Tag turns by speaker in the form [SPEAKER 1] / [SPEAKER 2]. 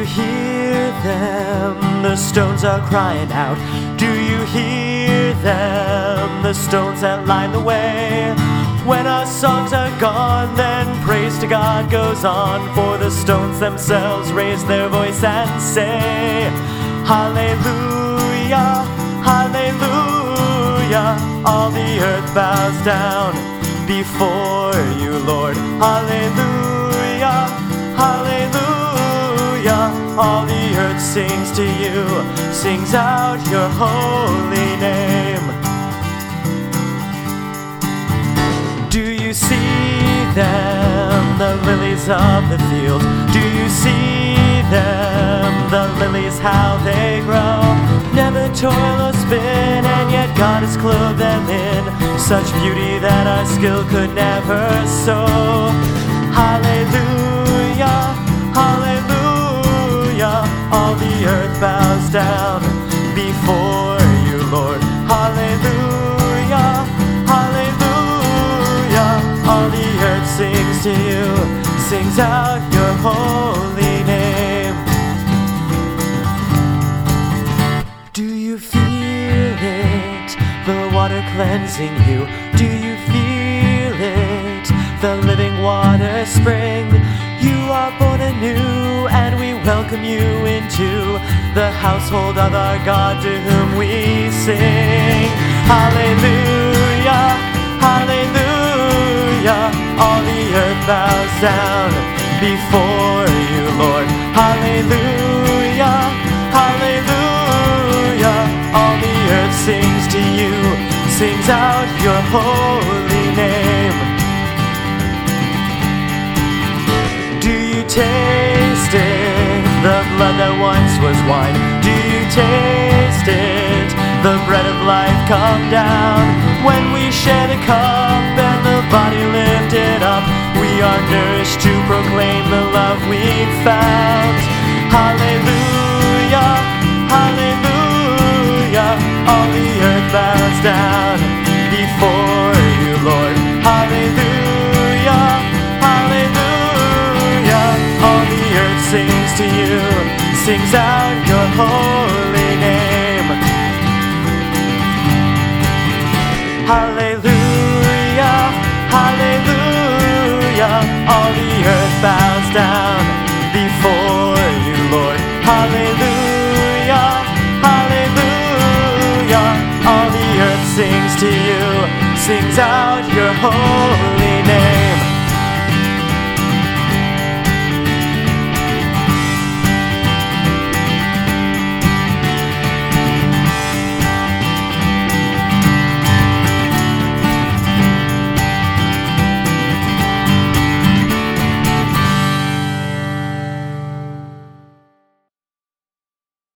[SPEAKER 1] hear them? The stones are crying out. Do you hear them? The stones that line the way. When our songs are gone, then praise to God goes on, for the stones themselves raise their voice and say, Hallelujah, Hallelujah. All the earth bows down before you, Lord. Hallelujah, Hallelujah. All the earth sings to you, sings out your holy name. Do you see them, the lilies of the field? Do you see them, the lilies, how they grow? Never toil or spin, and yet God has clothed them in such beauty that our skill could never sow. Hallelujah, Hallelujah. All the earth bows down before you, Lord. Hallelujah, Hallelujah. All the earth sings to you, sings out your holy name. Do you feel it, the water cleansing you? Do you feel it, the living water spring? You are born anew, and we welcome you into the household of our God, to whom we sing. Hallelujah, Hallelujah. All the earth bows down before you, Lord. Hallelujah, Hallelujah. All the earth sings to you, sings out your holy name. Do you taste it, the blood that once was wine? Do you taste it, the bread of life come down? When we share the cup and the body lifted up, we are nourished to proclaim the love we've found. Hallelujah, Hallelujah. All the earth bows down before you, Lord. Hallelujah, Hallelujah. All the earth sings to you, sings out your holy name. Hallelujah, Hallelujah. All the earth bows down before you, Lord. Hallelujah, Hallelujah. All the earth sings to you, sings out your holy name.